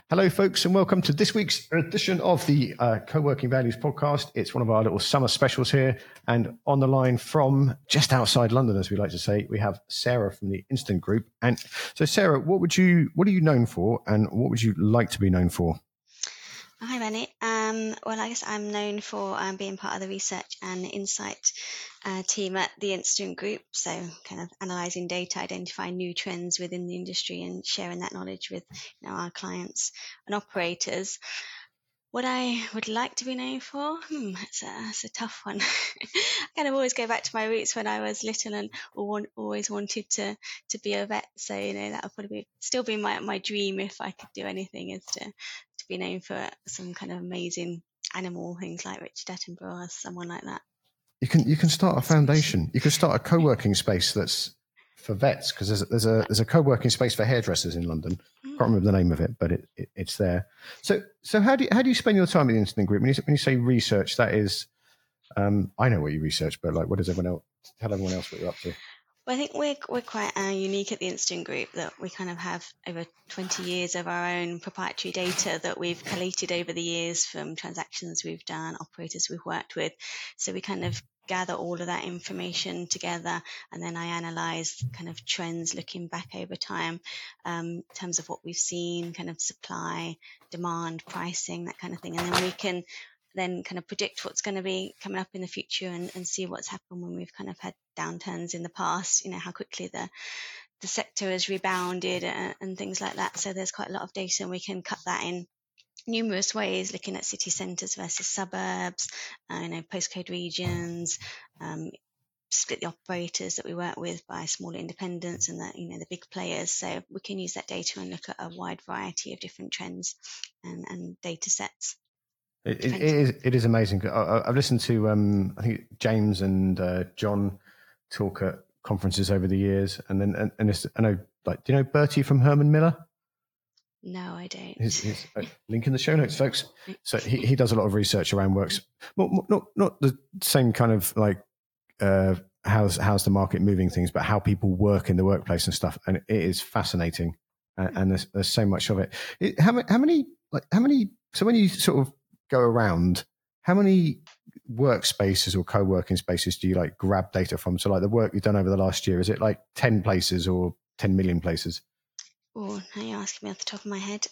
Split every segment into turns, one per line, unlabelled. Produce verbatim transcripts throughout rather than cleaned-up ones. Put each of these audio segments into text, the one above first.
Hello, folks, and welcome to this week's edition of the uh, Co-working Values podcast. It's one of our little summer specials here, and on the line from just outside London, as we like to say, we have Sarah from the Instant Group. And so, Sarah, what would you, what are you known for, and what would you like to be known for?
Hi, Benny. Um, well, I guess I'm known for um, being part of the research and insight uh, team at the Instant Group. So kind of analysing data, identifying new trends within the industry and sharing that knowledge with you know, our clients and operators. What I would like to be known for? Hmm, it's a, it's a tough one. I kind of always go back to my roots when I was little and always wanted to, to be a vet. So, you know, that would probably be, still be my, my dream if I could do anything, is to, to be known for some kind of amazing animal, things like Richard Attenborough or someone like that.
You can you can start a foundation. You can start a co-working space that's for vets, because there's, there's a there's a co-working space for hairdressers in London. Can't remember the name of it, but it, it it's there. So so how do you, how do you spend your time at the Instant Group? When you, when you say research, that is, um, I know what you research, but like, what does everyone else tell everyone else what you're up to?
Well, I think we're we're quite uh, unique at the Instant Group, that we kind of have over twenty years of our own proprietary data that we've collated over the years from transactions we've done, operators we've worked with. So we kind of gather all of that information together, and then I analyse kind of trends looking back over time, um, in terms of what we've seen, kind of supply, demand, pricing, that kind of thing, and then we can then kind of predict what's going to be coming up in the future and, and see what's happened when we've kind of had downturns in the past, you know, how quickly the the sector has rebounded and, and things like that. So there's quite a lot of data, and we can cut that in numerous ways, looking at city centres versus suburbs, uh, you know, postcode regions, um, split the operators that we work with by smaller independents and the, you know, the big players. So we can use that data and look at a wide variety of different trends and, and data sets.
It, it, it is it is amazing. I, I've listened to um, I think James and uh, John talk at conferences over the years, and then and, and it's, I know, like, do you know Bertie from Herman Miller?
No, I don't.
His, his, uh, link in the show notes, folks. So he, he does a lot of research around works, not not not the same kind of like uh, how's how's the market moving things, but how people work in the workplace and stuff, and it is fascinating. And, and there's there's so much of it. it how many how many like how many? So when you sort of go around, how many workspaces or co-working spaces do you like grab data from? So like the work you've done over the last year, is it like ten places or ten million places?
Oh, now you're asking me off the top of my head.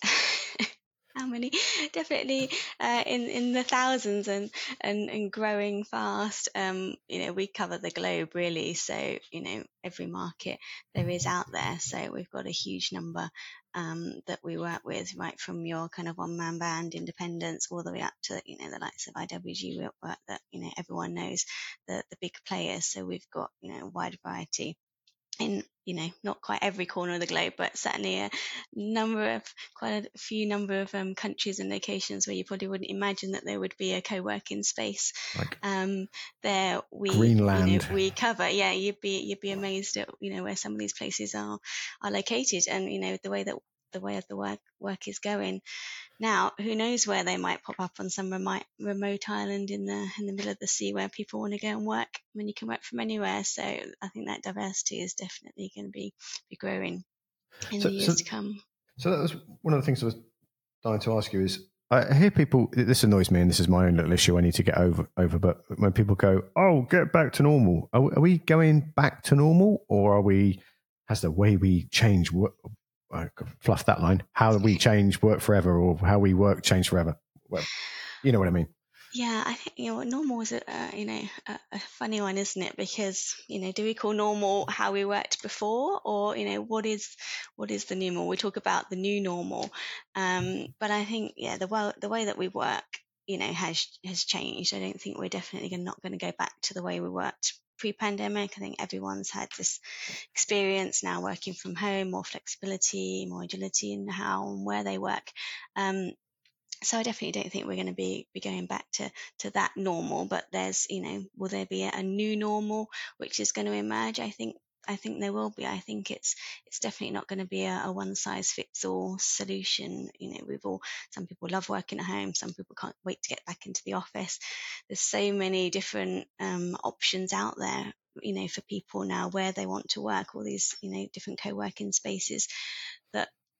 How many? Definitely uh, in in the thousands, and, and, and growing fast. Um, you know, we cover the globe really, so you know every market there is out there. So we've got a huge number um, that we work with, right from your kind of one man band independents all the way up to you know the likes of I W G work that you know everyone knows, the the big players. So we've got you know a wide variety in you know not quite every corner of the globe, but certainly a number of quite a few number of um, countries and locations where you probably wouldn't imagine that there would be a co-working space.
Like
um there we
Greenland.
you know we cover yeah you'd be you'd be amazed at you know where some of these places are are located, and you know the way that the way of the work work is going now. Who knows where they might pop up on some remote remote island in the in the middle of the sea where people want to go and work. I mean, you can work from anywhere, so I think that diversity is definitely going to be be growing in
so,
the years
so,
to come.
So that was one of the things I was dying to ask you is, I hear people, this annoys me, and this is my own little issue I need to get over, over but when people go, oh, get back to normal, are, are we going back to normal, or are we, has the way we change work, I fluff that line, how we change work forever, or how we work change forever? Well, you know what I mean.
Yeah, I think you know normal is a uh, you know a, a funny one, isn't it? Because you know, do we call normal how we worked before, or you know, what is what is the new normal? We talk about the new normal, um, but I think yeah, the well the way that we work, you know, has has changed. I don't think we're definitely not going to go back to the way we worked pre-pandemic. I think everyone's had this experience now working from home, more flexibility, more agility in how and where they work. Um, So I definitely don't think we're going to be, be going back to, to that normal, but there's, you know, will there be a, a new normal which is going to emerge? I think I think there will be. I think it's it's definitely not going to be a, a one size fits all solution. You know, we've all some people love working at home, some people can't wait to get back into the office. There's so many different um, options out there, you know, for people now where they want to work. All these, you know, different co-working spaces that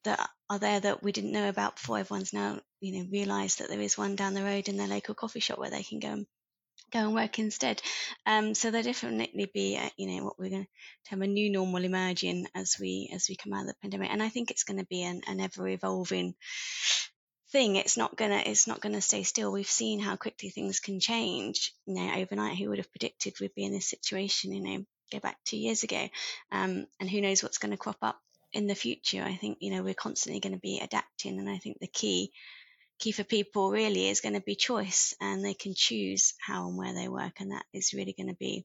that are there that we didn't know about before. Everyone's now, you know, realised that there is one down the road in their local coffee shop where they can go and go and work instead. Um, so there'll definitely be, a, you know, what we're going to have a new normal emerging as we as we come out of the pandemic. And I think it's going to be an, an ever evolving thing. It's not gonna it's not gonna stay still. We've seen how quickly things can change. You know, overnight, who would have predicted we'd be in this situation? You know, go back two years ago, um, and who knows what's going to crop up in the future. I think, you know, we're constantly going to be adapting, and I think the key key for people really is going to be choice, and they can choose how and where they work, and that is really going to be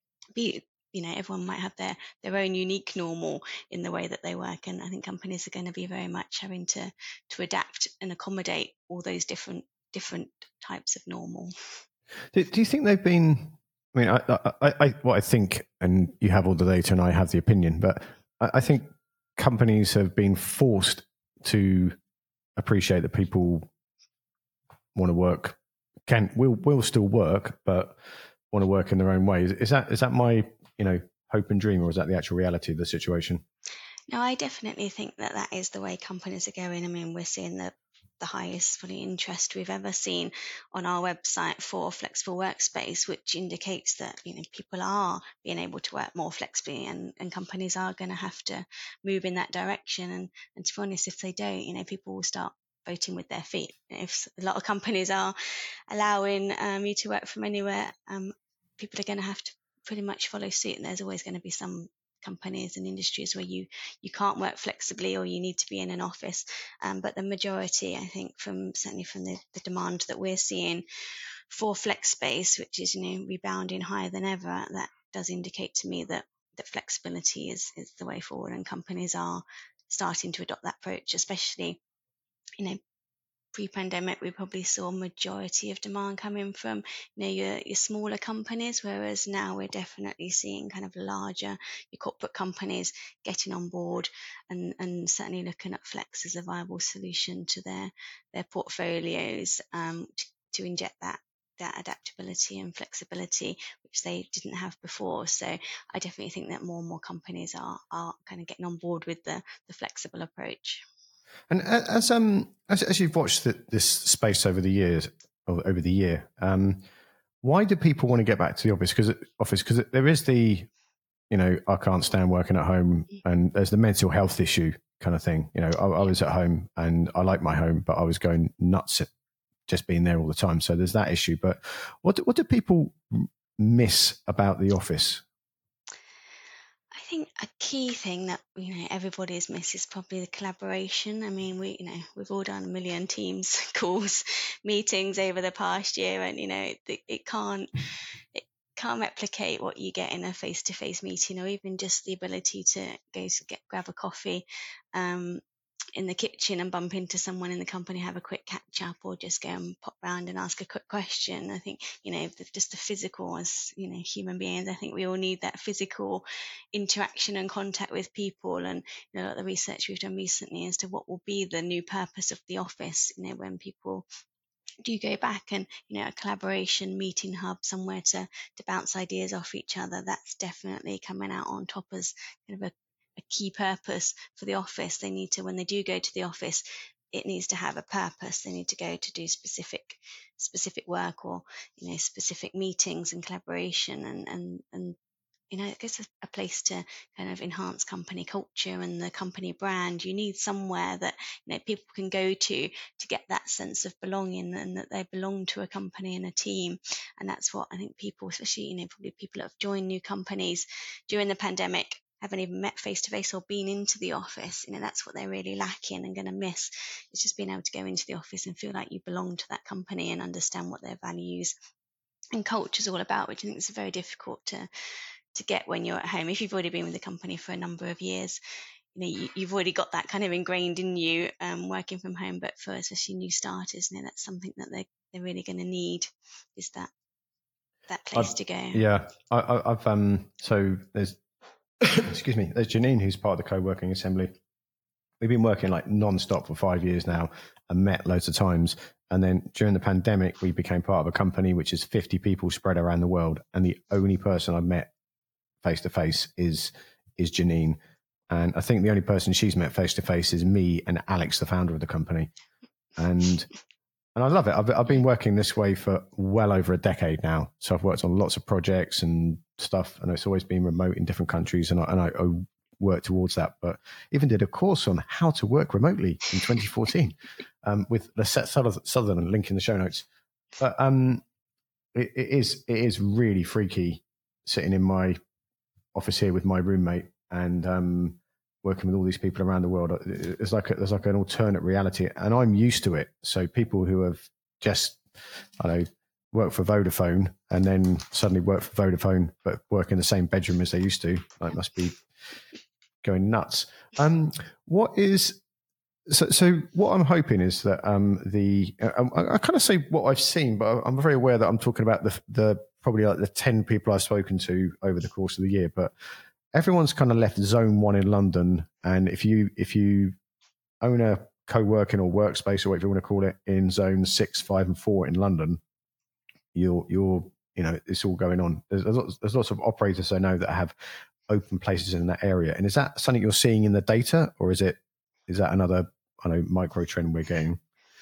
be you know, everyone might have their their own unique normal in the way that they work, and I think companies are going to be very much having to to adapt and accommodate all those different different types of normal.
Do, do you think they've been? I mean, I, I, I, what I think, and you have all the data, and I have the opinion, but I, I think companies have been forced to appreciate that people want to work, can will will still work, but want to work in their own way. Is, is that is that my you know hope and dream, or is that the actual reality of the situation?
No, I definitely think that that is the way companies are going. I mean, we're seeing the the highest fully interest we've ever seen on our website for flexible workspace, which indicates that, you know, people are being able to work more flexibly, and, and companies are going to have to move in that direction. And, and to be honest, if they don't, you know, people will start voting with their feet. If a lot of companies are allowing um, you to work from anywhere, um, people are going to have to pretty much follow suit, and there's always going to be some companies and industries where you you can't work flexibly, or you need to be in an office, um, but the majority, I think, from certainly from the, the demand that we're seeing for flex space, which is, you know, rebounding higher than ever, that does indicate to me that that flexibility is is the way forward, and companies are starting to adopt that approach. Especially, you know, pre-pandemic, we probably saw a majority of demand coming from, you know, your, your smaller companies, whereas now we're definitely seeing kind of larger, your corporate companies getting on board, and, and certainly looking at flex as a viable solution to their their portfolios, um, to, to inject that that adaptability and flexibility, which they didn't have before. So I definitely think that more and more companies are are kind of getting on board with the the flexible approach.
And as um as, as you've watched the, this space over the years, or over the year, um, why do people want to get back to the office? Because office because there is the, you know, I can't stand working at home, and there's the mental health issue kind of thing. You know, I, I was at home and I like my home, but I was going nuts at just being there all the time. So there's that issue. But what what do people miss about the office?
I think a key thing that, you know, everybody's missed is probably the collaboration. I mean, we, you know, we've all done a million Teams calls, meetings over the past year, and, you know, it, it can't it can't replicate what you get in a face-to-face meeting, or even just the ability to go to get grab a coffee um, in the kitchen and bump into someone in the company, have a quick catch up, or just go and pop round and ask a quick question. I think, you know, just the physical, as, you know, human beings, I think we all need that physical interaction and contact with people. And, you know, the research we've done recently as to what will be the new purpose of the office, you know, when people do go back, and, you know, a collaboration meeting hub, somewhere to to bounce ideas off each other, that's definitely coming out on top as kind of a a key purpose for the office. They need to, when they do go to the office, it needs to have a purpose. They need to go to do specific specific work, or, you know, specific meetings and collaboration, and and and you know, it gives a, a place to kind of enhance company culture and the company brand. You need somewhere that, you know, people can go to to get that sense of belonging, and that they belong to a company and a team. And that's what I think people, especially, you know, probably people that have joined new companies during the pandemic, haven't even met face to face or been into the office. You know, that's what they're really lacking and going to miss. It's just being able to go into the office and feel like you belong to that company and understand what their values and culture is all about, which I think is very difficult to to get when you're at home. If you've already been with the company for a number of years, you know, you, you've already got that kind of ingrained in you, um, working from home. But for especially new starters, you know, that's something that they they're really going to need, is that that place
I've,
to go.
Yeah, I, I, I've um. So there's, excuse me, there's Janine, who's part of the co-working assembly. We've been working like non-stop for five years now, and met loads of times. And then during the pandemic, we became part of a company which is fifty people spread around the world, and the only person I've met face to face is is Janine. And I think the only person she's met face to face is me and Alex, the founder of the company. And and I love it. I've, I've been working this way for well over a decade now. So I've worked on lots of projects and stuff, and it's always been remote in different countries, and I, and I, I work towards that. But even did a course on how to work remotely in twenty fourteen um, with Lisette Sutherland, link in the show notes. But um, it, it is it is really freaky sitting in my office here with my roommate and um, working with all these people around the world. It's like a, there's like an alternate reality, and I'm used to it. So people who have just, I don't know, worked for Vodafone and then suddenly work for Vodafone, but work in the same bedroom as they used to, like, must be going nuts. Um, what is so? So what I'm hoping is that um, the I, I kind of say what I've seen, but I'm very aware that I'm talking about the the probably like the ten people I've spoken to over the course of the year, but everyone's kind of left zone one in London. And if you if you own a co-working or workspace or whatever you want to call it in zone six, five, and four in London, you're you're you know it's all going on. There's, there's, lots, there's lots of operators I know that have open places in that area. And is that something you're seeing in the data, or is it is that another I know micro trend we're getting?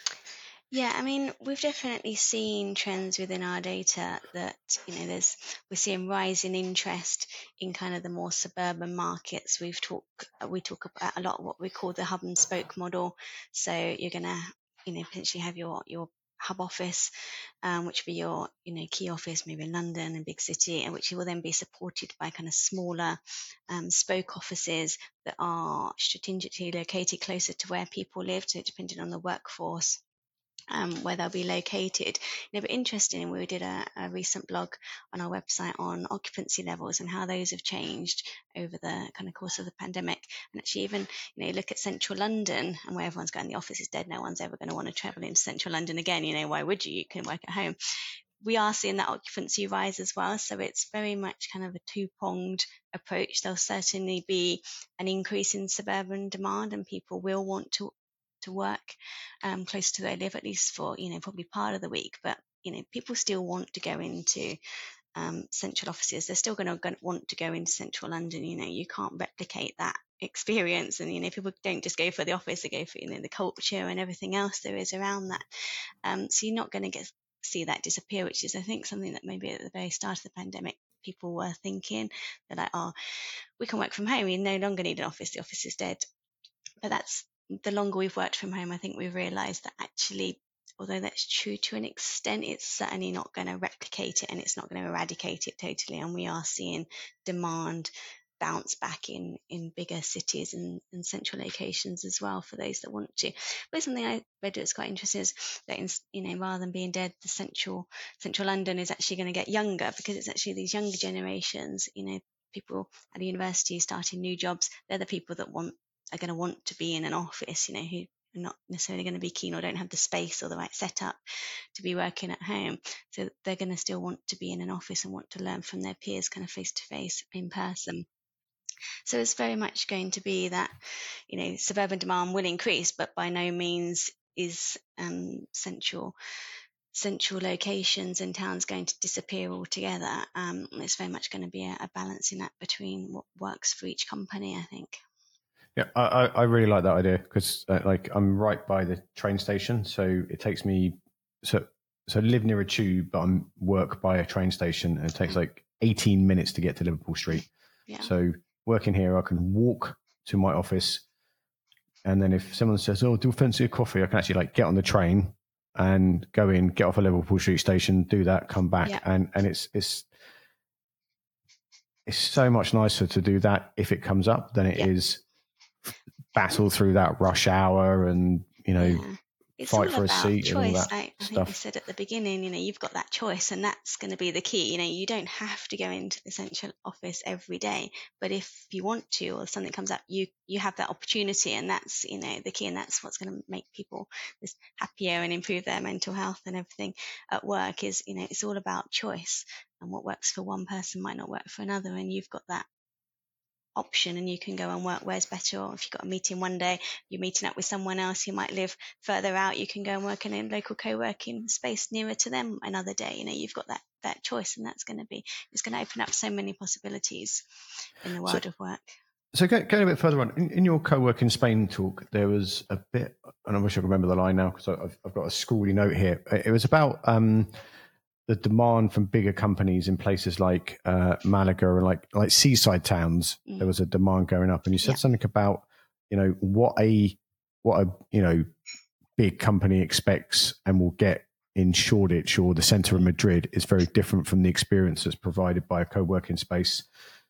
Yeah, I mean, we've definitely seen trends within our data that, you know, there's we're seeing rising interest in kind of the more suburban markets. We've talk we talk about a lot of what we call the hub and spoke model. So you're gonna, you know, potentially have your your hub office, um, which will be your, you know, key office, maybe in London, a big city, and which will then be supported by kind of smaller um, spoke offices that are strategically located closer to where people live, so depending on the workforce. Um, where they'll be located. You know, but interesting, we did a, a recent blog on our website on occupancy levels and how those have changed over the kind of course of the pandemic. And actually, even, you know, look at central London, and where everyone's going, the office is dead, no one's ever going to want to travel into central London again. You know, why would you? You can work at home. We are seeing that occupancy rise as well. So it's very much kind of a two-pronged approach. There'll certainly be an increase in suburban demand, and people will want to to work um, close to where they live, at least for, you know, probably part of the week. But, you know, people still want to go into um, central offices. They're still going to want to go into central London. You know, you can't replicate that experience. And, you know, people don't just go for the office, they go for, you know, the culture and everything else there is around that. Um, so you're not going to get see that disappear, which is, I think, something that maybe at the very start of the pandemic people were thinking. They're like, oh, we can work from home, we no longer need an office, the office is dead. But that's the longer we've worked from home, I think we've realised that actually, although that's true to an extent, it's certainly not going to replicate it, and it's not going to eradicate it totally. And we are seeing demand bounce back in in bigger cities and, and central locations as well for those that want to. But something I read that's quite interesting is that, in, you know, rather than being dead, the central central London is actually going to get younger, because it's actually these younger generations, you know, people at the university starting new jobs. They're the people that want are going to want to be in an office, you know, who are not necessarily going to be keen or don't have the space or the right setup to be working at home. So they're going to still want to be in an office and want to learn from their peers kind of face to face in person. So it's very much going to be that, you know, suburban demand will increase, but by no means is um, central central locations and towns going to disappear altogether. Um, it's very much going to be a, a balancing act between what works for each company, I think.
Yeah, I, I really like that idea, because uh, like I'm right by the train station, so it takes me so so I live near a tube, but I work by a train station, and it takes like eighteen minutes to get to Liverpool Street.
Yeah.
So working here, I can walk to my office, and then if someone says, "Oh, do you fancy a coffee?" I can actually like get on the train and go in, get off a Liverpool Street station, do that, come back,
Yeah.
and and it's it's it's so much nicer to do that if it comes up than it
Yeah.
is battle through that rush hour and, you know,
Yeah. It's
fight
all
for a
about
seat and all
choice.
that
I, I think
stuff.
you said at the beginning, you know, you've got that choice, and that's going to be the key. You know, you don't have to go into the central office every day, but if you want to, or if something comes up, you you have that opportunity, and that's, you know, the key, and that's what's going to make people just happier and improve their mental health and everything at work. Is, you know, it's all about choice, and what works for one person might not work for another, and you've got that option, and you can go and work where's better. Or if you've got a meeting one day, you're meeting up with someone else who might live further out, you can go and work in a local co-working space nearer to them another day. You know, you've got that that choice, and that's going to be, it's going to open up so many possibilities in the world
So,
of work.
So go- going a bit further on, in, in your co-working Spain talk, there was a bit, and I wish I could remember the line now because I've, I've got a schooly note here. It was about um, the demand from bigger companies in places like uh, Malaga or like like seaside towns. Mm. There was a demand going up, and you said yeah. something about, you know, what a what a you know big company expects and will get in Shoreditch or the centre of Madrid is very different from the experience that's provided by a co-working space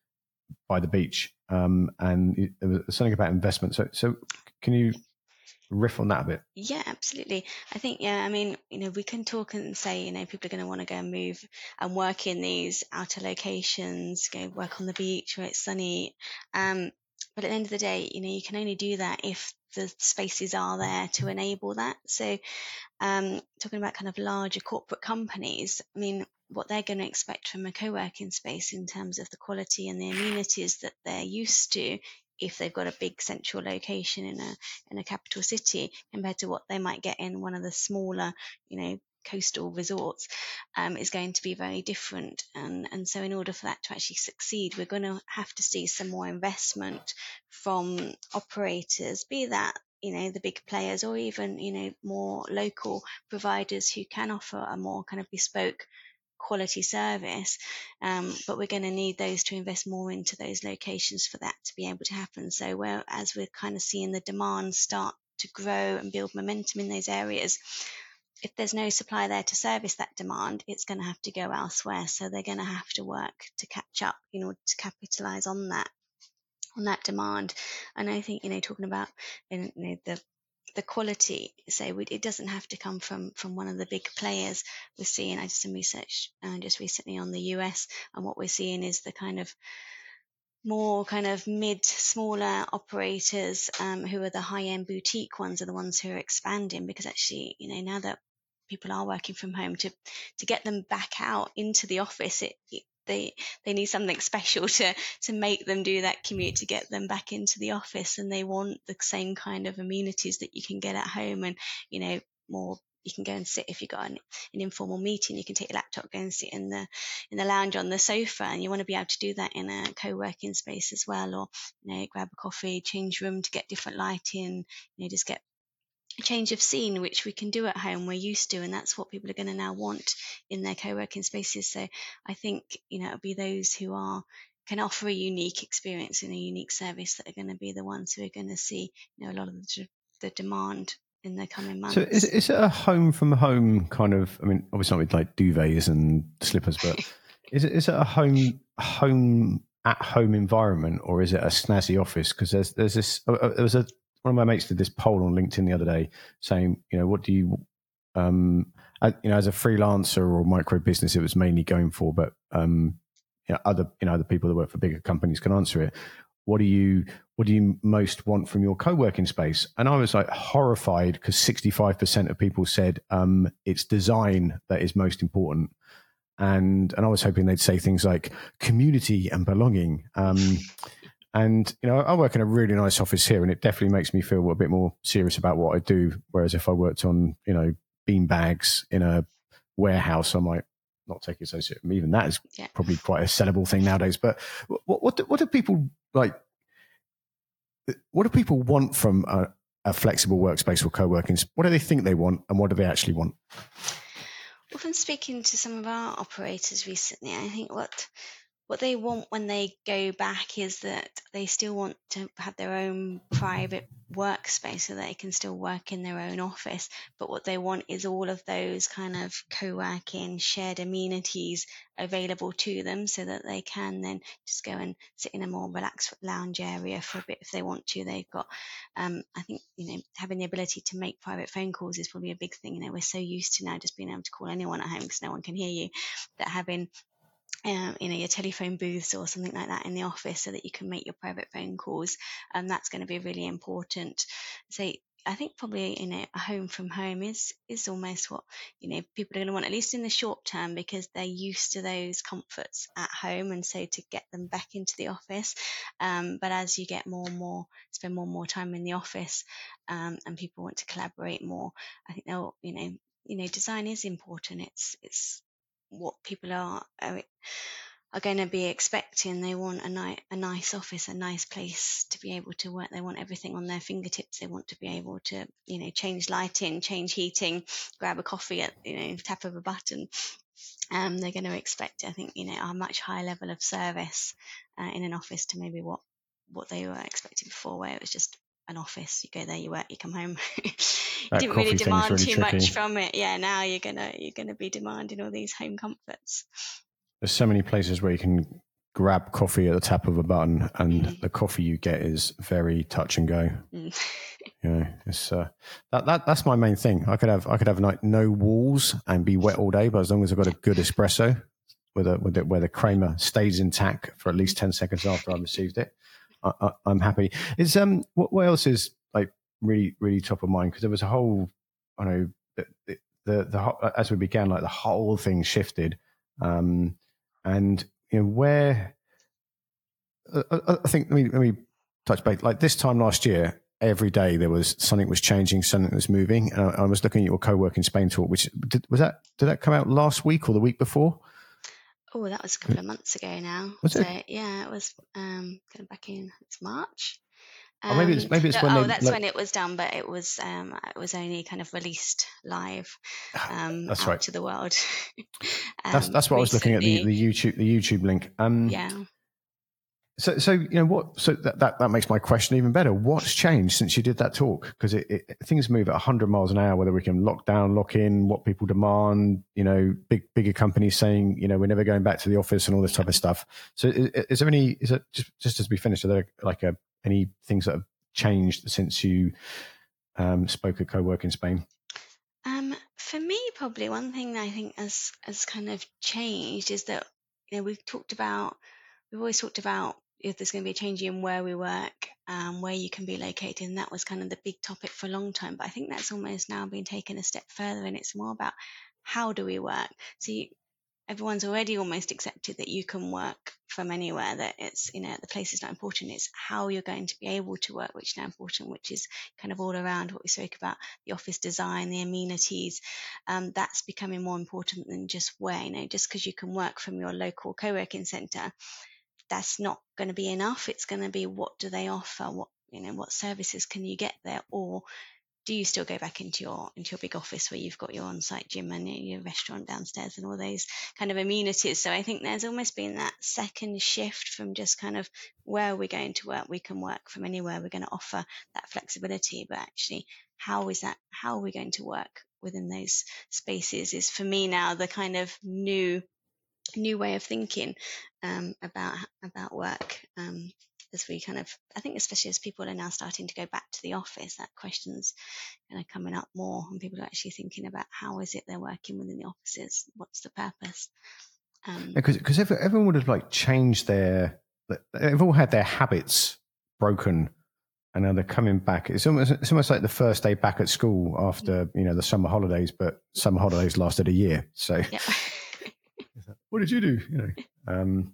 by the beach. Um, and there was something about investment. So, so can you riff on that a bit?
Yeah, absolutely. I think, yeah, I mean, you know, we can talk and say, you know, people are going to want to go and move and work in these outer locations, go work on the beach where it's sunny. Um, but at the end of the day, you know, you can only do that if the spaces are there to enable that. So, um, talking about kind of larger corporate companies, I mean, what they're going to expect from a co-working space in terms of the quality and the amenities that they're used to if they've got a big central location in a in a capital city compared to what they might get in one of the smaller, you know, coastal resorts, um, is going to be very different. And, and so in order for that to actually succeed, we're going to have to see some more investment from operators, be that, you know, the big players or even, you know, more local providers who can offer a more kind of bespoke quality service, um, but we're going to need those to invest more into those locations for that to be able to happen. So where, as we're kind of seeing the demand start to grow and build momentum in those areas, if there's no supply there to service that demand, it's going to have to go elsewhere. So they're going to have to work to catch up in order to capitalize on that on that demand. And I think, you know, talking about, you know, the the quality, say, we, it doesn't have to come from from one of the big players. We're seeing, I did some research uh, just recently on the U S, and what we're seeing is the kind of more kind of mid, smaller operators, um, who are the high-end boutique ones, are the ones who are expanding, because actually, you know, now that people are working from home, to to get them back out into the office, it, it they they need something special to to make them do that commute, to get them back into the office, and they want the same kind of amenities that you can get at home. And, you know, more, you can go and sit, if you've got an, an informal meeting, you can take your laptop, go and sit in the in the lounge on the sofa, and you want to be able to do that in a co-working space as well. Or, you know, grab a coffee, change room to get different lighting, you know, just get a change of scene, which we can do at home, we're used to, and that's what people are going to now want in their co-working spaces. So I think, you know, it'll be those who are can offer a unique experience and a unique service that are going to be the ones who are going to see, you know, a lot of the, the demand in the coming months.
So is, is it a home from home kind of, I mean, obviously not with like duvets and slippers, but is it is it a home home at home environment, or is it a snazzy office? Because there's there's this, uh, there was a, one of my mates did this poll on LinkedIn the other day saying, you know, what do you, um, uh, you know, as a freelancer or micro business, it was mainly going for, but um, you know, other, you know, other people that work for bigger companies can answer it. What do you, what do you most want from your co-working space? And I was like horrified because sixty-five percent of people said um, it's design that is most important. And and I was hoping they'd say things like community and belonging. Um, and, you know, I work in a really nice office here, and it definitely makes me feel a bit more serious about what I do. Whereas if I worked on, you know, bean bags in a warehouse, I might not take it so seriously. Even that is yeah. probably quite a sellable thing nowadays. But what what do, what do people like? What do people want from a, a flexible workspace or co-working? What do they think they want, and what do they actually want?
Well, from speaking to some of our operators recently, I think what what they want when they go back is that they still want to have their own private workspace so they can still work in their own office. But what they want is all of those kind of co-working shared amenities available to them, so that they can then just go and sit in a more relaxed lounge area for a bit if they want to. They've got, um, I think, you know, having the ability to make private phone calls is probably a big thing. You know, we're so used to now just being able to call anyone at home because no one can hear you, that having Um, you know, your telephone booths or something like that in the office so that you can make your private phone calls, and that's going to be really important. So I think probably, you know, a home from home is is almost what, you know, people are going to want, at least in the short term, because they're used to those comforts at home, and so to get them back into the office. Um, but as you get more and more, spend more and more time in the office, um, and people want to collaborate more, I think they'll, you know, you know, design is important. It's it's what people are, are are going to be expecting. They want a, ni- a nice office, a nice place to be able to work. They want everything on their fingertips. They want to be able to, you know, change lighting, change heating, grab a coffee at, you know, tap of a button. Um, they're going to expect, I think, you know, a much higher level of service uh, in an office to maybe what what they were expecting before, where it was just an office. You go there, you work, you come home. You
That
didn't really
coffee thing's
demand
really
too
tricky.
much from it. Yeah, now you're gonna you're gonna be demanding all these home comforts.
There's so many places where you can grab coffee at the tap of a button, and
Mm.
the coffee you get is very touch and go.
Mm.
You know, it's uh, that, that that's my main thing. I could have I could have like no walls and be wet all day, but as long as I've got a good espresso with a with it where the creamer stays intact for at least ten seconds after I've received it, I, I, I'm happy. Is um what, what else is like really really top of mind? Because there was a whole, I know the the, the the as we began, like the whole thing shifted, um, and you know where I, I think let me let me touch base. Like this time last year, every day there was something was changing, something was moving. And I, I was looking at your co-working Spain talk, which did, was that did that come out last week or the week before?
Oh, that was a couple of months ago now.
Was
so
it?
yeah, it was um, going back in. It's March. Um,
or maybe it's maybe it's
no,
when
oh,
they.
that's
Like,
when it was done, but it was um, it was only kind of released live um,
that's
out
right.
to the world. um,
That's that's what recently. I was looking at the, the YouTube the YouTube link. Um,
yeah.
So, so you know what? So that, that, that makes my question even better. What's changed since you did that talk? Because it, it, things move at one hundred miles an hour. Whether we can lock down, lock in, what people demand. You know, big bigger companies saying, you know, we're never going back to the office and all this type of stuff. So, is, is there any? Is it just just as we finish? Are there like a, any things that have changed since you um, spoke at Co-work in Spain?
Um, for me, probably one thing that I think has has kind of changed is that, you know, we've talked about we've always talked about if there's going to be a change in where we work, um, where you can be located, and that was kind of the big topic for a long time. But I think that's almost now been taken a step further, and it's more about how do we work. So you, everyone's already almost accepted that you can work from anywhere, that it's, you know, the place is not important, it's how you're going to be able to work which is now important, which is kind of all around what we spoke about, the office design, the amenities. Um, that's becoming more important than just where, you know, just because you can work from your local co-working centre, that's not going to be enough. It's going to be, what do they offer, what, you know, what services can you get there, or do you still go back into your into your big office where you've got your on-site gym and your restaurant downstairs and all those kind of amenities? So I think there's almost been that second shift from just kind of where we're going to work, we can work from anywhere, we're going to offer that flexibility, but actually how is that, how are we going to work within those spaces is for me now the kind of new new way of thinking um, about about work. Um, as we kind of, I think especially as people are now starting to go back to the office, that question's kind of coming up more, and people are actually thinking about how is it they're working within the offices, what's the purpose. Um,
Because because everyone would have like changed their, they've all had their habits broken, and now they're coming back. It's almost it's almost like the first day back at school after, you know, the summer holidays, but summer holidays lasted a year. So
yeah.
what did you do? You know. Um,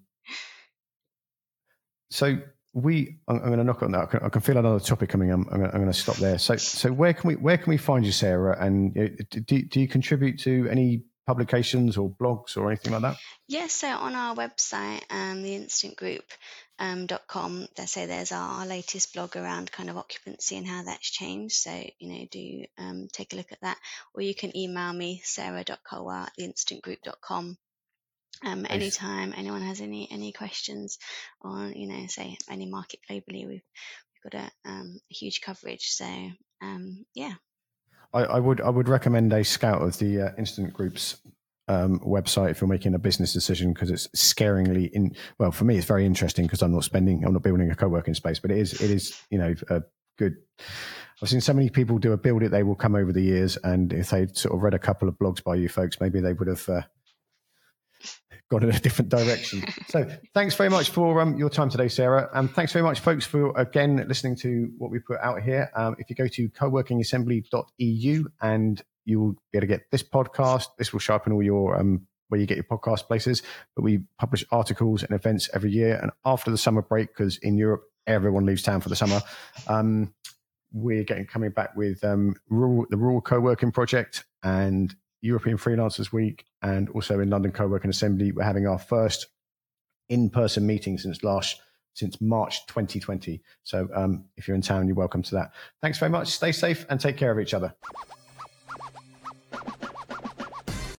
so we, I'm, I'm going to knock on that. I can, I can feel another topic coming. I'm, I'm, going to, I'm going to stop there. So, so where can we, where can we find you, Sarah? And do, do you contribute to any publications or blogs or anything like that?
Yes, so on our website, um, the instant group dot com, they say there's our, our latest blog around kind of occupancy and how that's changed. So, you know, do um, take a look at that, or you can email me, sarah dot colwell at the instant group dot com. Um, anytime anyone has any any questions on, you know, say any market globally, we've we've got a, um, a huge coverage. So um, yeah,
I, I would I would recommend a scout of the uh, Instant Group's um, website if you're making a business decision, because it's scaringly in. Well, for me, it's very interesting because I'm not spending, I'm not building a co-working space, but it is it is you know a good. I've seen so many people do a build it, they will come over the years, and if they'd sort of read a couple of blogs by you folks, maybe they would have. Uh, gone in a different direction. So thanks very much for um, your time today, Sarah. And thanks very much, folks, for, again, listening to what we put out here. Um, if you go to co working assembly dot e u, and you'll be able to get this podcast, this will show up in all your, um, where you get your podcast places. But we publish articles and events every year. And after the summer break, because in Europe, everyone leaves town for the summer, um, we're getting coming back with um, rural, the Rural Co-working Project and European Freelancers Week, and also in London Co-working Assembly, we're having our first in-person meeting since last since March twenty twenty. So um, if you're in town, you're welcome to that. Thanks very much. Stay safe and take care of each other.